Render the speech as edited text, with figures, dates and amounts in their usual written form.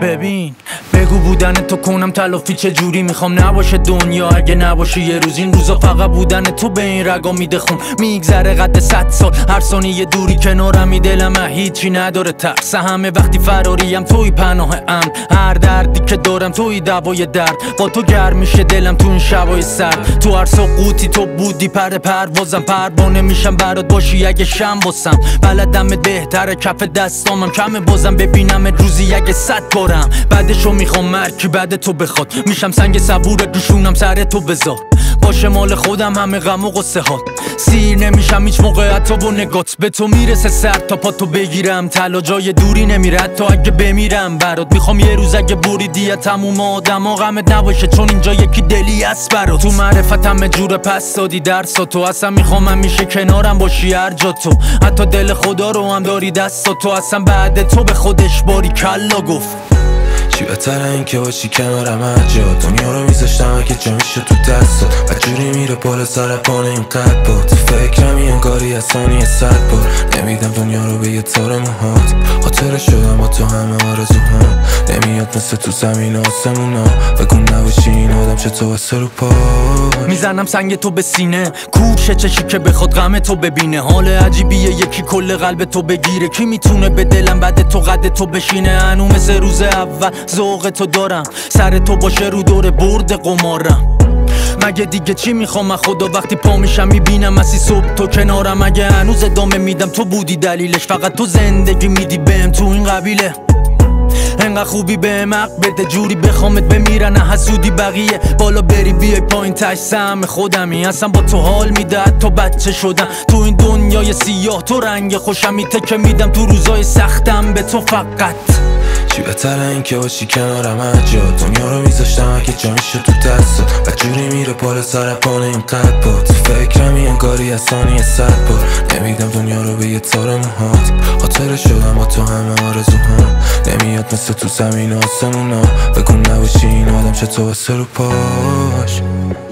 ببین بگو بودن تو کنم تلافی چه جوری میخوام نباشه دنیا اگه نباشه یه روز. این روزا فقط بودن تو به این رگا میده خون، میگذره قد 100 سال هر ثانیه دوری کنارمی، دلم هیچی نداره ترس همه وقتی فراریم توی پناه امن، هر دردی که دارم توی دوای درد، با تو گرم میشه دلم تو این شبای سرد، تو هر سقوطی تو بودی پروازم، پروانه میشم برات باشی اگه شم باسم، بلدم بهتره کف دستامم کمه بازم ببینم روزی اگه 100 بارم، بعدشو میخوام مرکی بعد تو بخواد، میشم سنگ صبور دوشونم سر تو بذار، باشه مال خودم همه غم و غصه هات، سیر نمیشم هیچ موقع حتی با نگات، به تو میرسه سر تا پا تو بگیرم، طلا جای دوری نمیره حتی اگه بمیرم برات، میخوام یه روز اگه بریدی تموم آدما غمت نباشه چون اینجا یکی دلی است برات، تو معرفتم جور پس دادی درسا تو، اصلا میخوام همیشه کنارم باشی هر جا تو، حتی دل خدا رو هم داری دستا تو، اصلا بعد تو به خودش باری کلا گفت. چی بهتره این که باشی کنارم هر جا، دنیا رو میذاشتم اگه جا میشه تو دستات، و جوری میره بالا سر پانه اینقدر با تو فکرمی انگاری از ثانیه 100 بار، نمیدم دنیا رو به یه تار موهات، خاطره شدم با تو همه آرزوهام، نمیاد مثل تو زمین آسمونا، بگو نباشی این آدم چه تو بسه رو پا، میزنم سنگ تو به سینه کوشه چشی که بخواد غم تو ببینه، حال عجیبیه یکی کل قلب تو بگیره، کی میتونه به دلم بعد تو قد تو بشینه، هنو مثل روز اول ذوق تو دارم، سر تو باشه رو دور برد قمارم، مگه دیگه چی میخوام از خدا وقتی پا میشم میبینم مسی صبح تو کنارم، مگه هنوز ادامه میدم تو بودی دلیلش، فقط تو زندگی میدی بهم تو این قبیله، انقدر خوبی بهم حق بده جوری بخوامت بمیرن حسودی بقیه، بالا بری بیای پایین تش سهم خودمی، اصلا با تو حال میده حتی بچه شدم، تو این دنیای سیاه تو رنگ خوشم میتکه میدم تو روزای سختم به تو فقط. چی بهتره این که باشی کنارم هر جا، دنیا رو میذاشتم اگه جا میشه تو دستات، و جوری میره بالا سر پانه اینقدر با تو فکرمی انگاری از ثانیه 100 بار، نمیدم دنیا رو به یه تار موهات، خاطره شدم با تو همه آرزوهام، نمیاد مثل تو زمین آسمونا، بگو نباشی این آدم چه تو بسه رو پاش.